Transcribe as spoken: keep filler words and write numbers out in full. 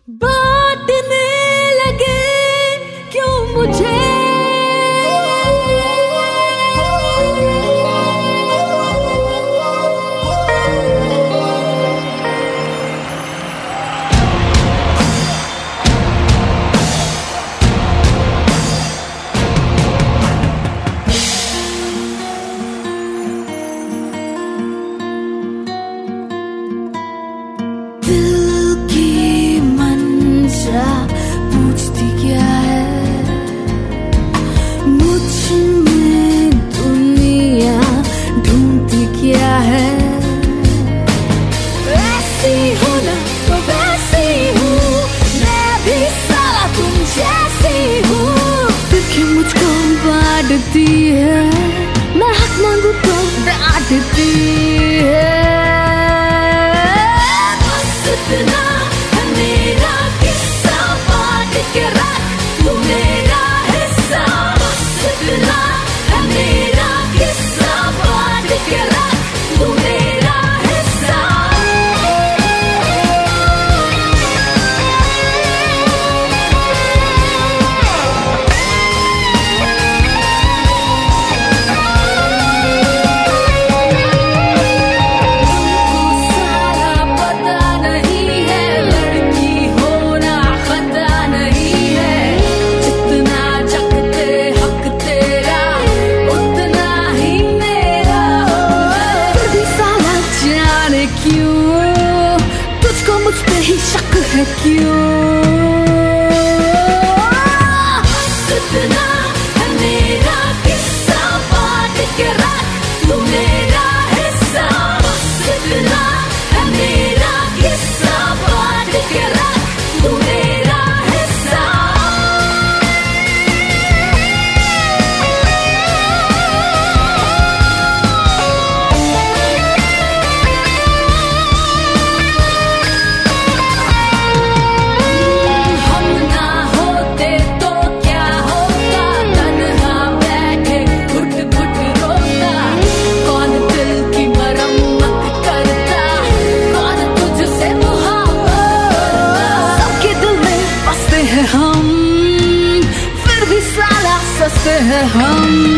बांटने लगे क्यों मुझे पूछती क्या है मुझ में दुनिया ढूंढती क्या है। ऐसी हो ना तो वैसी हूँ मैं भी साला तुम जैसी हूँ। फिर क्यों मुझको बांटती है मैं हक मांगू तो डांटती है। बस इतना है मेरा किस्सा बांट के रख तू मेरा हिस्सा। बस इतना है मेरा किस्सा बांट के रख तू मेरा हिस्सा। क्यों तुझको मुझ पे ही शक है क्यों। इतना है मेरा किस्सा बांट के रख तू मेरा हिस्सा। इतना है मेरा किस्सा बांट के रख तू मेरा हिस्सा। हम फिर भी साला सस्ते हैं हम।